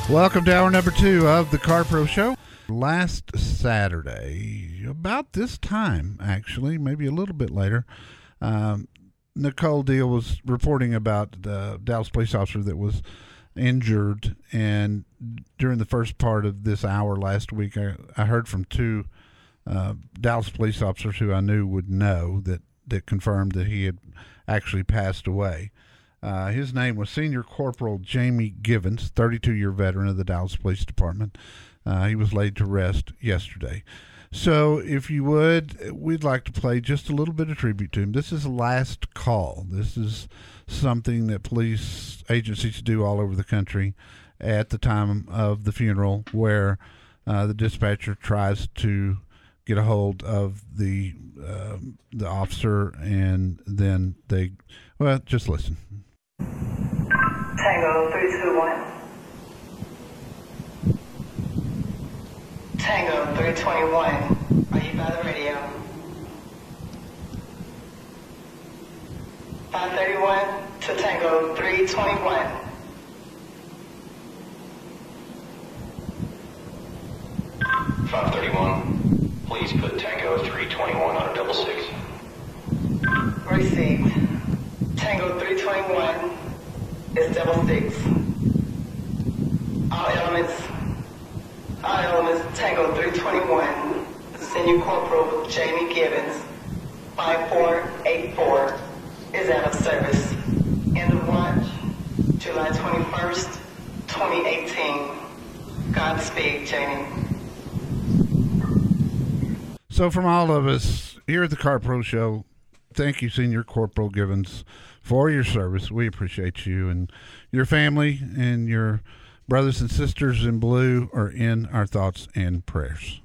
Welcome to hour number 2 of the Car Pro Show. Last Saturday, about this time, actually, maybe a little bit later, Nicole Deal was reporting about the Dallas police officer that was injured. And during the first part of this hour last week, I heard from two Dallas police officers who I knew would know that confirmed that he had actually passed away. His name was Senior Corporal Jamie Givens, 32-year veteran of the Dallas Police Department. He was laid to rest yesterday. So if you would, we'd like to play just a little bit of tribute to him. This is Last Call. This is something that police agencies do all over the country at the time of the funeral, where the dispatcher tries to get a hold of the officer, and then just listen. Tango 321. Tango 321. Are you by the radio? 531 to Tango 321. Please put Tango 321 on a double six. Received. Tango 321 is double six. All elements, Tango 321, Senior Corporal Jamie Givens, 5484, is out of service. End of watch, July 21st, 2018. Godspeed, Jamie. So from all of us here at the Car Pro Show, thank you, Senior Corporal Givens, for your service. We appreciate you, and your family and your brothers and sisters in blue are in our thoughts and prayers.